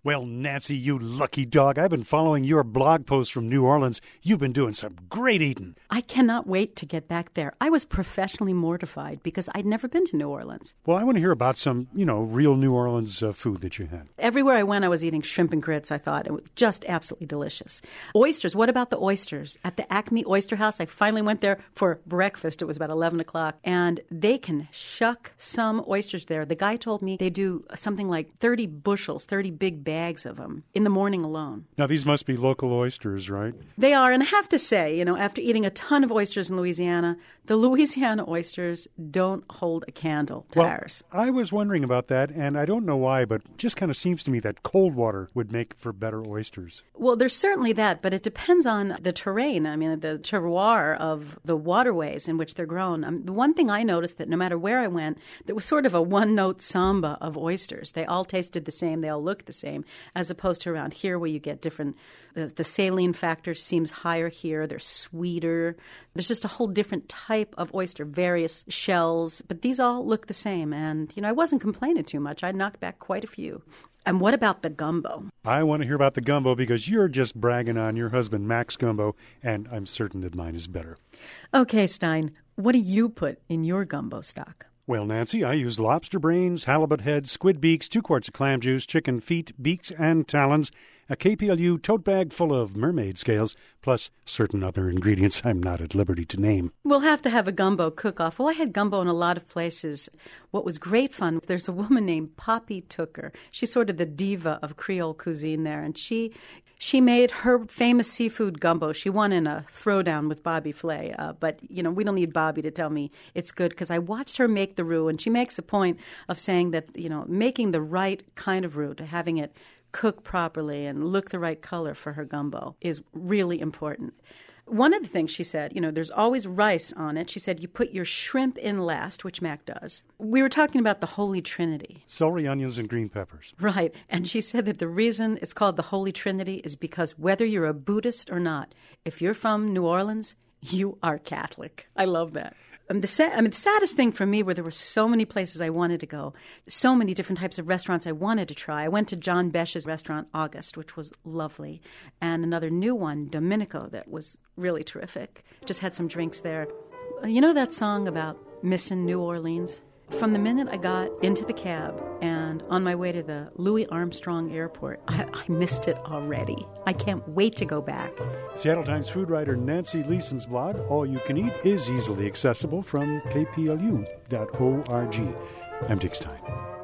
Well, Nancy, you lucky dog. I've been following your blog posts from New Orleans. You've been doing some great eating. I cannot wait to get back there. I was professionally mortified because I'd never been to New Orleans. Well, I want to hear about some, real New Orleans food that you had. Everywhere I went, I was eating shrimp and grits, I thought. It was just absolutely delicious. Oysters. What about the oysters? At the Acme Oyster House, I finally went there for breakfast. It was about 11 o'clock. And they can shuck some oysters there. The guy told me they do something like 30 bushels, 30 big bags of them in the morning alone. Now, these must be local oysters, right? They are. And I have to say, after eating a ton of oysters in Louisiana, the Louisiana oysters don't hold a candle to ours. I was wondering about that, and I don't know why, but it just kind of seems to me that cold water would make for better oysters. Well, there's certainly that, but it depends on the terrain. I mean, the terroir of the waterways in which they're grown. The one thing I noticed that no matter where I went, there was sort of a one-note samba of oysters. They all tasted the same. They all looked the same, as opposed to around here where you get different. The saline factor seems higher here. They're sweeter. There's just a whole different type of oyster, various shells, but these all look the same. And, I wasn't complaining too much. I knocked back quite a few. And what about the gumbo? I want to hear about the gumbo because you're just bragging on your husband, Max Gumbo, and I'm certain that mine is better. Okay, Stein, what do you put in your gumbo stock? Well, Nancy, I use lobster brains, halibut heads, squid beaks, 2 quarts of clam juice, chicken feet, beaks, and talons, a KPLU tote bag full of mermaid scales, plus certain other ingredients I'm not at liberty to name. We'll have to have a gumbo cook-off. Well, I had gumbo in a lot of places. What was great fun, there's a woman named Poppy Tooker. She's sort of the diva of Creole cuisine there, and she made her famous seafood gumbo. She won in a throwdown with Bobby Flay. But, we don't need Bobby to tell me it's good because I watched her make the roux, and she makes a point of saying that, making the right kind of roux, having it cook properly and look the right color for her gumbo is really important. One of the things she said, there's always rice on it. She said you put your shrimp in last, which Mac does. We were talking about the Holy Trinity. Celery, onions, and green peppers. Right. And she said that the reason it's called the Holy Trinity is because whether you're a Buddhist or not, if you're from New Orleans, you are Catholic. I love that. The saddest thing for me were there were so many places I wanted to go, so many different types of restaurants I wanted to try. I went to John Besh's restaurant, August, which was lovely, and another new one, Domenico, that was really terrific. Just had some drinks there. You know that song about missing New Orleans? From the minute I got into the cab and on my way to the Louis Armstrong Airport, I missed it already. I can't wait to go back. Seattle Times food writer Nancy Leeson's blog, All You Can Eat, is easily accessible from kplu.org. I'm Dick Stein.